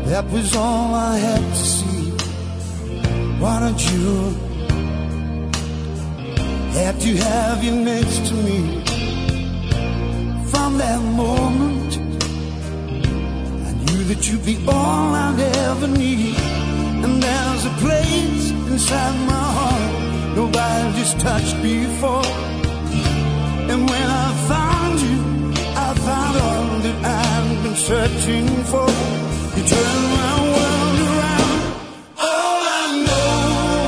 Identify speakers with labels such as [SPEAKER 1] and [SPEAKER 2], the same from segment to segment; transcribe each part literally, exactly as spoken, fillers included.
[SPEAKER 1] That was all I had to see. Why don't you had to have you next to me? From that moment I knew that you'd be all I'd ever need. And there's a place inside my heart nobody's touched before. And when I found you, I found all that I've been searching for. You turned my world around. All I know,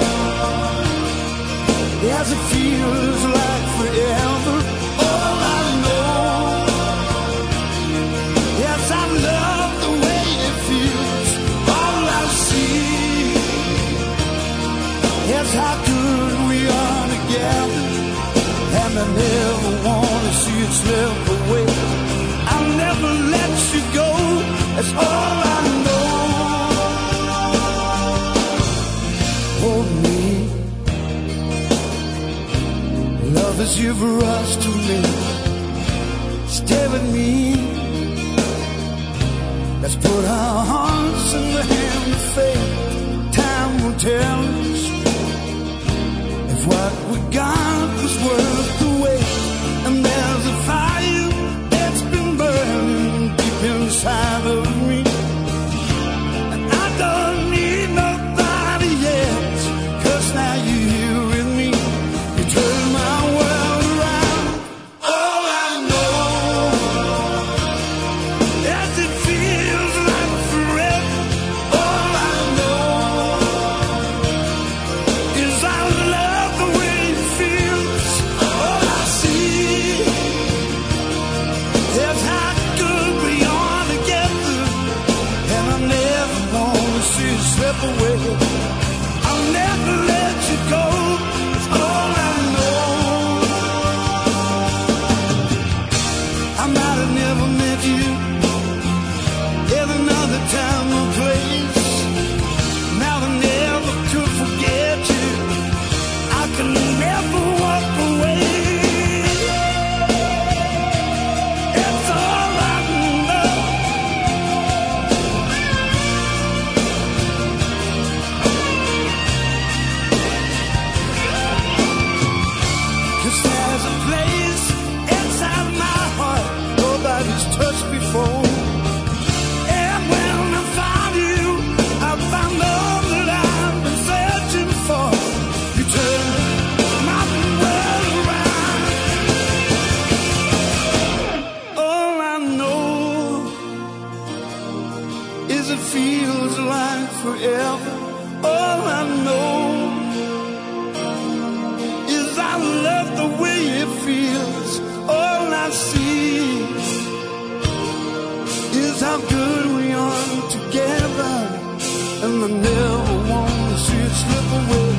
[SPEAKER 1] yes, it feels like forever. All I know, yes, I love the way it feels. All I see, yes, how good we are together. And I never want to see it slip away. I'll never let you go. That's all I know. Hold me, love is here for us to live. Stay with me. Let's put our hearts in the hand of fate. Time will tell us if what we got was worth the wait. And there's a fire that's been burning deep inside of me, and I don't need nobody else, 'cause now you're here with me. You turn my world around. All I know, yes, it feels like forever. All I know is I love the way it feels. All I see is how good we are together. And I never want to see it slip away. I'll never let you go. It's all I know. I might have never met you in another time or place. Now I never could forget you. I can never walk away. It's all I know. 'Cause there's a place inside my heart nobody's touched before. And when I found you, I found all that I've been searching for. You turned my world around. All I know is it feels like forever. All I know is I love the way it feels. All I see is how good we are together. And I never want to see it slip away.